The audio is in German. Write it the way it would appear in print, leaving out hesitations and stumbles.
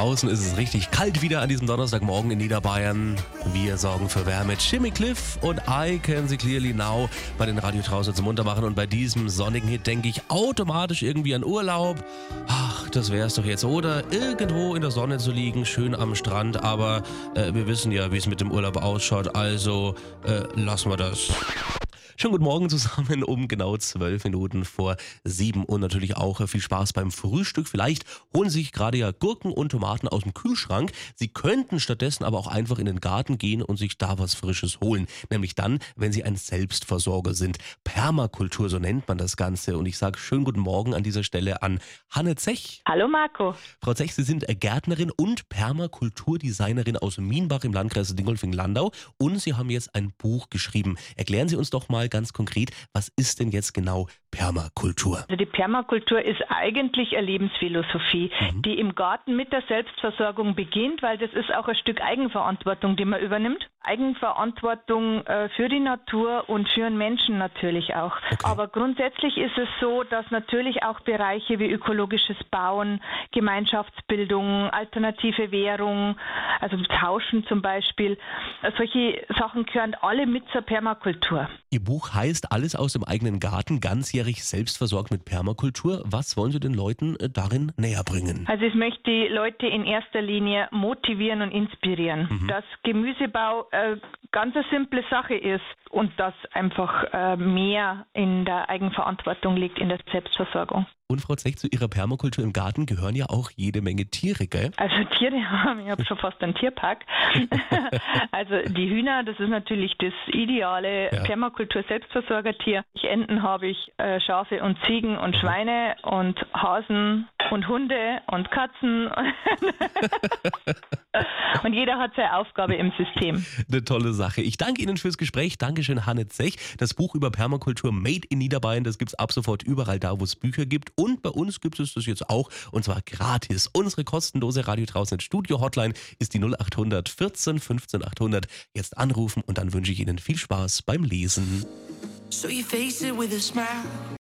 Draußen ist es richtig kalt wieder an diesem Donnerstagmorgen in Niederbayern. Wir sorgen für Wärme. Jimmy Cliff und I Can See Clearly Now bei den Radio draußen zum Muntermachen. Und bei diesem sonnigen Hit denke ich automatisch irgendwie an Urlaub. Ach, das wär's doch jetzt. Oder irgendwo in der Sonne zu liegen, schön am Strand. Aber wir wissen ja, wie es mit dem Urlaub ausschaut. Also lassen wir das. Schönen guten Morgen zusammen um genau 12 Minuten vor 7 und natürlich auch viel Spaß beim Frühstück. Vielleicht holen Sie sich gerade ja Gurken und Tomaten aus dem Kühlschrank. Sie könnten stattdessen aber auch einfach in den Garten gehen und sich da was Frisches holen. Nämlich dann, wenn Sie ein Selbstversorger sind. Permakultur, so nennt man das Ganze. Und ich sage schönen guten Morgen an dieser Stelle an Hanne Zech. Hallo Marco. Frau Zech, Sie sind Gärtnerin und Permakulturdesignerin aus Minbach im Landkreis Dingolfing-Landau. Und Sie haben jetzt ein Buch geschrieben. Erklären Sie uns doch mal ganz konkret, was ist denn jetzt genau Permakultur? Also die Permakultur ist eigentlich eine Lebensphilosophie, die im Garten mit der Selbstversorgung beginnt, weil das ist auch ein Stück Eigenverantwortung, die man übernimmt. Eigenverantwortung für die Natur und für den Menschen natürlich auch. Okay. Aber grundsätzlich ist es so, dass natürlich auch Bereiche wie ökologisches Bauen, Gemeinschaftsbildung, alternative Währung, also Tauschen zum Beispiel, solche Sachen gehören alle mit zur Permakultur. Ihr Buch heißt Alles aus dem eigenen Garten, ganzjährig selbstversorgt mit Permakultur. Was wollen Sie den Leuten darin näher bringen? Also ich möchte die Leute in erster Linie motivieren und inspirieren, dass Gemüsebau ganz eine simple Sache ist und dass einfach mehr in der Eigenverantwortung liegt, in der Selbstversorgung. Und Frau Zech, zu Ihrer Permakultur im Garten gehören ja auch jede Menge Tiere, gell? Also Tiere haben, ich habe schon fast einen Tierpark. Also die Hühner, das ist natürlich das ideale Permakultur-Selbstversorgertier. Enten habe ich, Schafe und Ziegen und Schweine und Hasen und Hunde und Katzen. Und jeder hat seine Aufgabe im System. Eine tolle Sache. Ich danke Ihnen fürs Gespräch. Dankeschön, Hanne Zech. Das Buch über Permakultur Made in Niederbayern, das gibt's ab sofort überall da, wo es Bücher gibt. Und bei uns gibt es das jetzt auch, und zwar gratis. Unsere kostenlose Radio draußen Studio Hotline ist die 0800 14 15 800. Jetzt anrufen und dann wünsche ich Ihnen viel Spaß beim Lesen. So you face it with a smile.